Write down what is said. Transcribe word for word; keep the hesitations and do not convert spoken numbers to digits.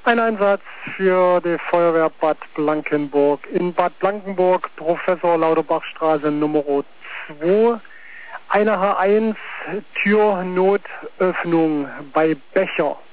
Ein Einsatz für die Feuerwehr Bad Blankenburg. In Bad Blankenburg, Professor Lauterbachstraße Nummer zwei, eine H eins Türnotöffnung bei Becher.